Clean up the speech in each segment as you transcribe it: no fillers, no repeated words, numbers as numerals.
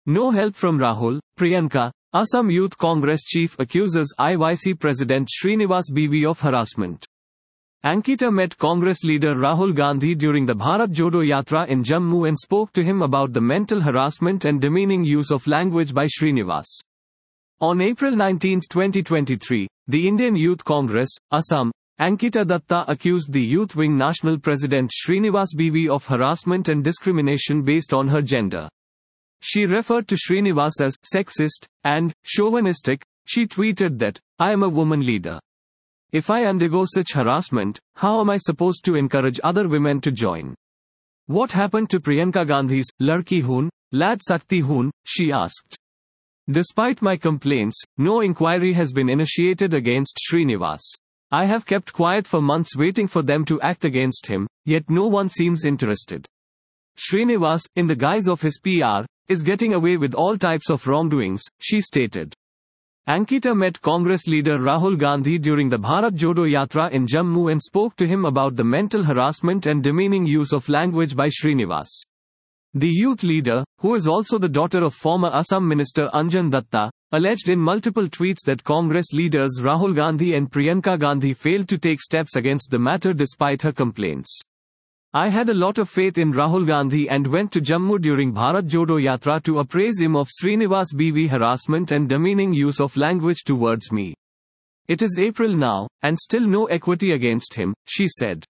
No help from Rahul, Priyanka. Assam Youth Congress chief accuses IYC President Srinivas BV of harassment. Ankita met Congress leader Rahul Gandhi during the Bharat Jodo Yatra in Jammu and spoke to him about the mental harassment and demeaning use of language by Srinivas. On April 19, 2023, the Indian Youth Congress, Assam, Ankita Datta accused the Youth Wing National President Srinivas BV of harassment and discrimination based on her gender. She referred to Srinivas as sexist and chauvinistic. She tweeted that, "I am a woman leader. If I undergo such harassment, how am I supposed to encourage other women to join? What happened to Priyanka Gandhi's Ladki Hoon, Lad Sakti Hoon?" she asked. Despite my complaints, no inquiry has been initiated against Srinivas. I have kept quiet for months waiting for them to act against him, yet no one seems interested. Srinivas, in the guise of his PR, is getting away with all types of wrongdoings, she stated. Ankita met Congress leader Rahul Gandhi during the Bharat Jodo Yatra in Jammu and spoke to him about the mental harassment and demeaning use of language by Srinivas. The youth leader, who is also the daughter of former Assam Minister Anjan Datta, alleged in multiple tweets that Congress leaders Rahul Gandhi and Priyanka Gandhi failed to take steps against the matter despite her complaints. "I had a lot of faith in Rahul Gandhi and went to Jammu during Bharat Jodo Yatra to appraise him of Srinivas BV harassment and demeaning use of language towards me. It is April now, and still no equity against him," she said.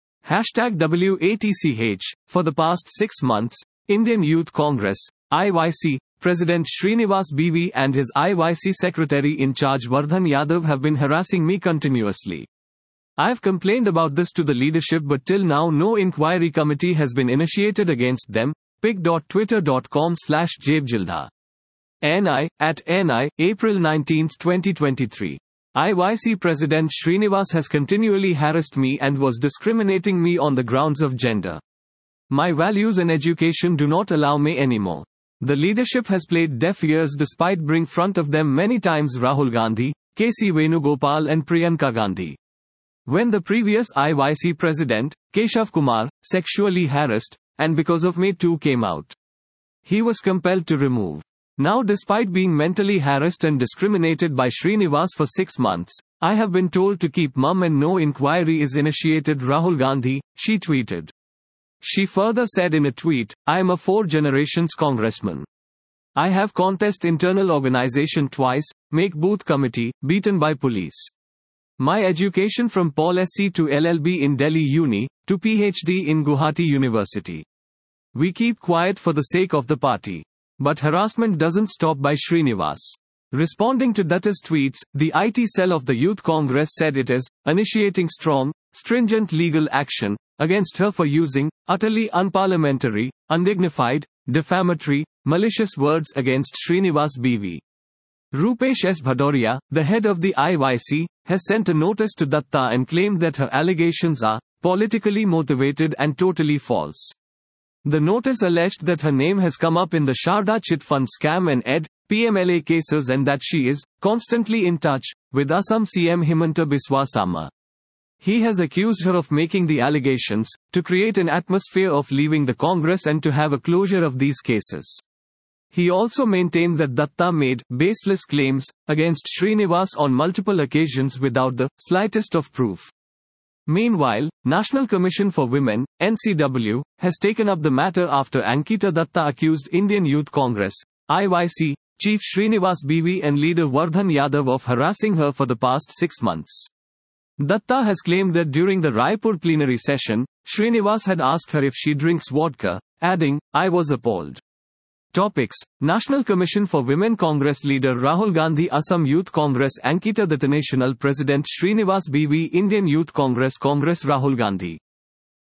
#WATCH. For the past 6 months, Indian Youth Congress, IYC, President Srinivas BV and his IYC Secretary in charge Vardhan Yadav have been harassing me continuously. I have complained about this to the leadership, but till now no inquiry committee has been initiated against them. pic.twitter.com/jabjildha. NI, April 19, 2023. IYC President Srinivas has continually harassed me and was discriminating me on the grounds of gender. My values and education do not allow me anymore. The leadership has played deaf ears despite bring front of them many times Rahul Gandhi, KC Venugopal and Priyanka Gandhi. When the previous IYC president, Keshav Kumar, sexually harassed, and because of Me Too came out, he was compelled to remove. Now, despite being mentally harassed and discriminated by Srinivas for 6 months, I have been told to keep mum and no inquiry is initiated. Rahul Gandhi, she tweeted. She further said in a tweet, "I am a 4 generations congressman. I have contest internal organization twice, make booth committee, beaten by police. My education from Paul SC to LLB in Delhi Uni, to PhD in Guwahati University. We keep quiet for the sake of the party. But harassment doesn't stop by Srinivas." Responding to Datta's tweets, the IT cell of the Youth Congress said it is initiating strong, stringent legal action against her for using utterly unparliamentary, undignified, defamatory, malicious words against Srinivas BV. Rupesh S. Bhadoria, the head of the IYC, has sent a notice to Datta and claimed that her allegations are politically motivated and totally false. The notice alleged that her name has come up in the Sharda Chit Fund scam and PMLA cases and that she is constantly in touch with Assam CM Himanta Biswa Sarma. He has accused her of making the allegations to create an atmosphere of leaving the Congress and to have a closure of these cases. He also maintained that Datta made baseless claims against Srinivas on multiple occasions without the slightest of proof. Meanwhile, National Commission for Women, NCW, has taken up the matter after Ankita Datta accused Indian Youth Congress, IYC, Chief Srinivas BV and leader Vardhan Yadav of harassing her for the past 6 months. Datta has claimed that during the Raipur plenary session, Srinivas had asked her if she drinks vodka, adding, "I was appalled." Topics: National Commission for Women Congress leader Rahul Gandhi, Assam Youth Congress Ankita Datta, National President Srinivas BV, Indian Youth Congress Rahul Gandhi.